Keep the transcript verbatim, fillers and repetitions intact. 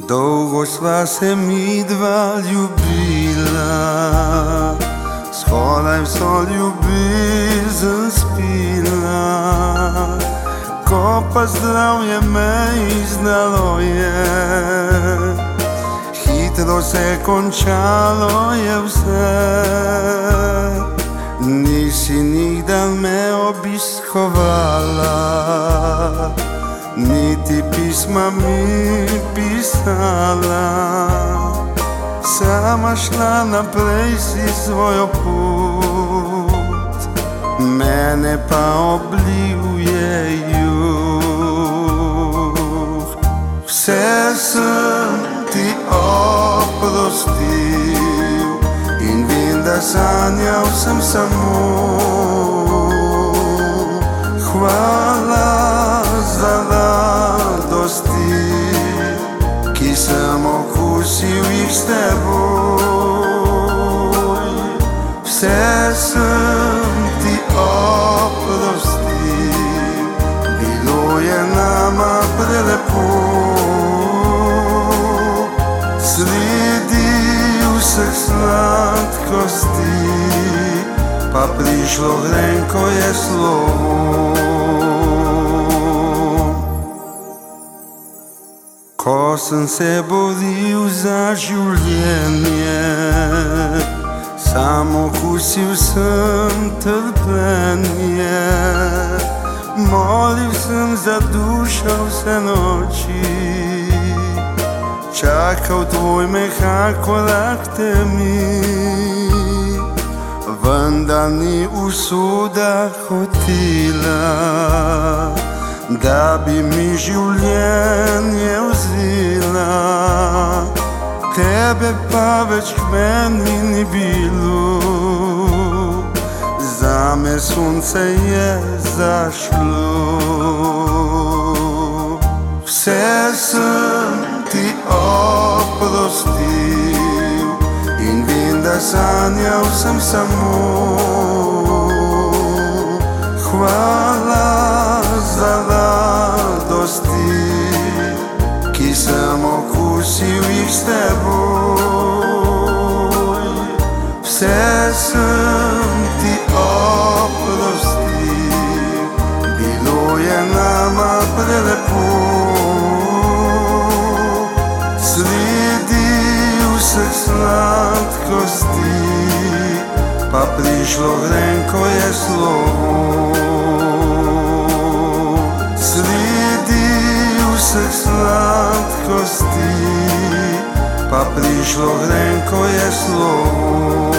Dolgo sva se midva ljubila, skoraj vso ljubezen spila. Ko pa zdravje me izdalo je, hitro se končalo je vse. Nisi nikdar me obiskovala, niti pisma mi pisala. Sama šla naprej si svojo pot, mene pa obljuje juh. Vse sem ti oprostil in vem, da sanjal sem samo. Hvala za radosti, ki sem okusil jih s teboj. Vse sem ti oprostil, bilo je nama prelepo. Sredi vseh sladkosti pa prišlo grenko je slovo. Ko sem se boril za življenje, sam okusil sem trpljenje. Molil sem za dušo vse noči, čakal tvoj mehak korak temi. Vendar ni usoda hotela, da bi mi življenje vzela. Tebe pa več k meni ni bilo, zame sonce je zašlo. Vse sem ti oprostil in vem, da sanjal sem samo. Hvala za radosti, ki sem okusil jih s teboj. Vse sem ti oprostil, bilo je nama prelepo. Sredi vseh sladkosti pa prišlo grenko je slovo. Sredi vseh sladkosti pa prišlo grenko je slovo.